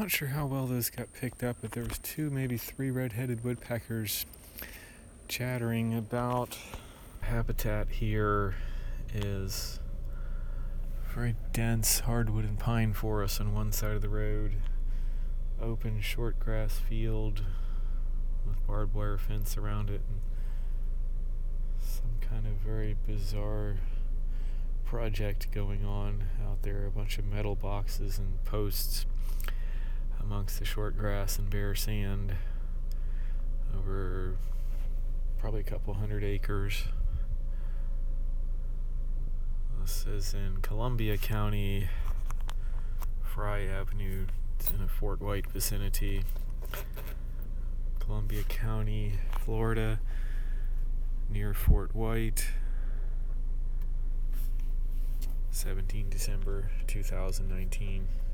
not sure how well those got picked up, but there was 2, maybe 3 red-headed woodpeckers chattering about habitat here is very dense hardwood and pine forest on one side of the road, open short grass field with barbed wire fence around it, and some kind of very bizarre project going on out there. A bunch of metal boxes and posts amongst the short grass and bare sand over probably a couple 100 acres. This is in Columbia County, Fry Avenue. It's in a Fort White vicinity. Columbia County, Florida, near Fort White. 17 December 2019.